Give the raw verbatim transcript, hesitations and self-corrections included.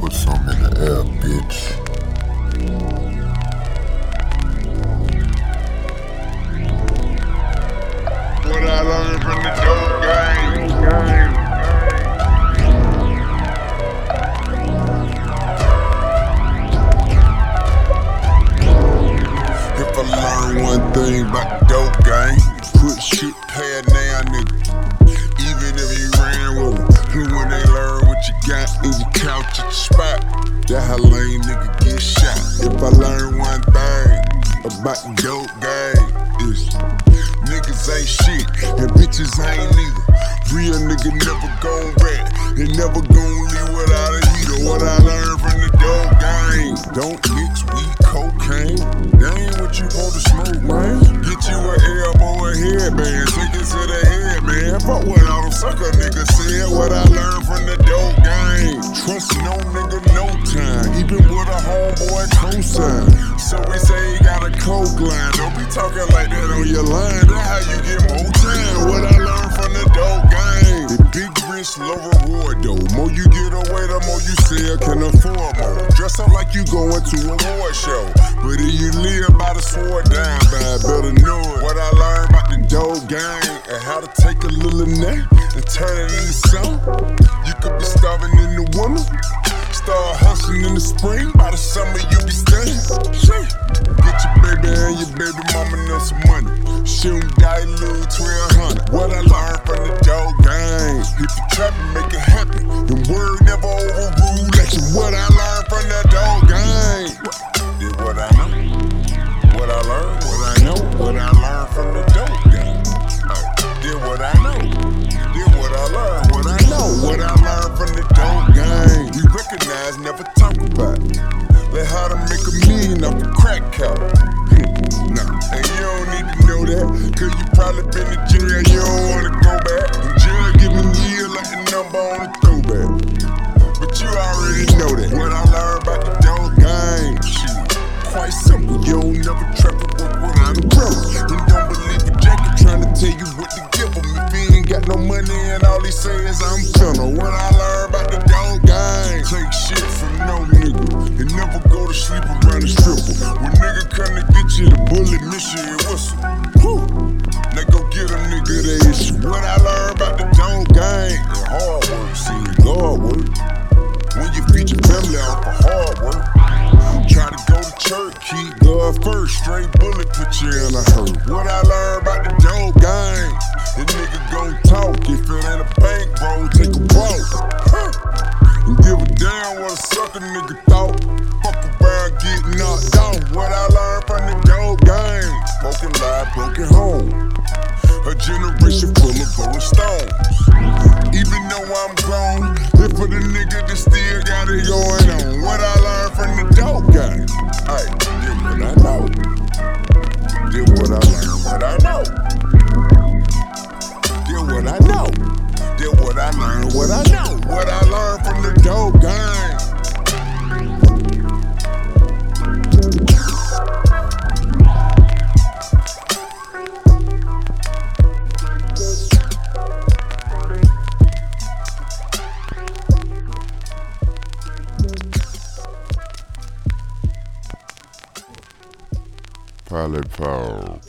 put something in the air, bitch. What I learned from the dope game. If I learn one thing about the dope game, quit shit pad now, nigga. Even if you ran with them, and when they learn what you got in your couch at your spot, that how lame nigga get shot. If I learn one thing about the dope game, is niggas ain't shit, and bitches ain't neither. Real nigga never gon' rat, they never gon' leave without a heater. What I learned from the dope game, don't mix weed, cocaine. That ain't what you want to smoke, man. Get you an elbow, a headband, take it to the head, man. Fuck what all them sucker niggas said. What I learned from the dope game, trust no nigga, no time, even with a homeboy cosign. So we say he got a coke line, don't be talking like that on your line. That's how you get more time. What I learned from the dope game, the big risk, low reward though. More you get away, the more you sell, can afford more. Dress up like you going to a award show, but if you live by the sword down by, better know it. What I learned about the dope game, and how to take a little nut and turn it into something. You could be starving in the winter, start hustling in the spring, by the summer you be staying. Get your baby and your baby mama know some money. Shoot die little twelve hundred. What I learned from the dope game, if you trap and make it happen, and word never overrule action. What I learned from the dope game, did what I know, what I learned, what I know, what I learned from the dope game. Oh, did what I know, did what I learned, what I know, what I learned from the dope game. You recognize, never talk about it. Let how to make a million off the crack cow. Nah, and you don't need to know that, cause you probably been to jail, you don't wanna go back. And jail give me years like the number on the throwback. But you already know that. What I learned about the dope game, shit, quite simple. You don't never trap it with what I'm broke. And don't believe a jacket trying to tell you what to give him. If he ain't got no money and all he say is I'm finna. What I learned about the dope game, take shit from no nigga and never go to sleep around the stripper. When nigga come to get you, the bullet miss you and whistle. Whew. Now go get a nigga that issue. What I learned about the dope game, and hard work, see God work. When you feed your family off for hard work, try to go to church, keep God first. Straight bullet put you in a hurt. What I learned about the dope game, the nigga gon' talk. If it ain't a bank, bro, take a walk. Huh. And give a damn what a sucker nigga thought. Fuck around, get knocked out. What I learned from the dope game, broken life, broken home. A generation full of rolling stones. Even though I'm grown, if for the nigga that still got it going on. What I learned from the dope game, ay, did what I know. Did what I learned, what I know. Did what I know. Did what I learned, what I know. What I learned from the dope game. Pilot Power.